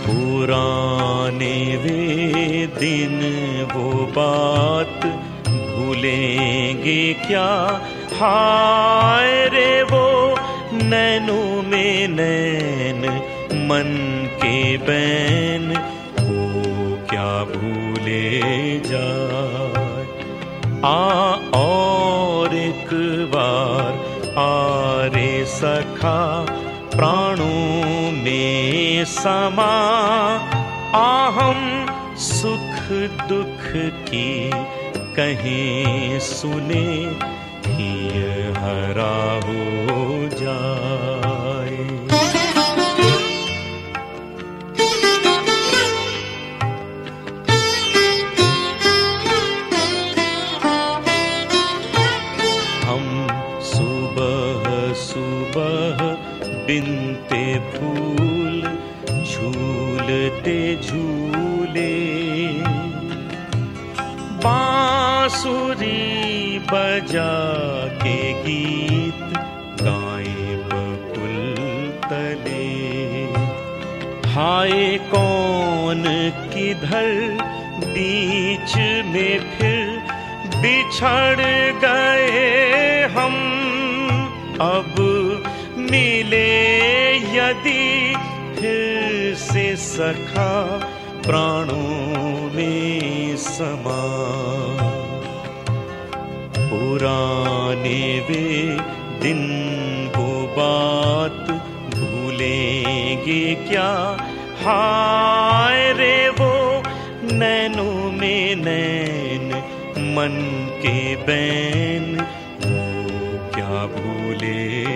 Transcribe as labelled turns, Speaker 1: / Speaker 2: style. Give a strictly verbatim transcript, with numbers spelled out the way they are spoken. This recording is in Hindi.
Speaker 1: पुराने वे दिन वो बात भूलेंगे क्या, हाय रे वो नैनों में नैन मन के बैन, वो क्या भूले जाए। आ और एक बार आ रे सखा प्राणों में समा, आ हम सुख दुख की कहीं सुने, हिय हरा हो जाए। हम सुबह सुबह बिनते फूल झूलते झूले, बांसुरी बजा के गीत गाएं बकुल तले। हाय कौन किधर बीच में फिर बिछड़ गए हम, अब मिले यदि फिर से सखा प्राणों में समा। पुराने वे दिन वो बात भूलेंगे क्या, हाय रे वो नैनों में नैन मन के बैन, वो क्या भूले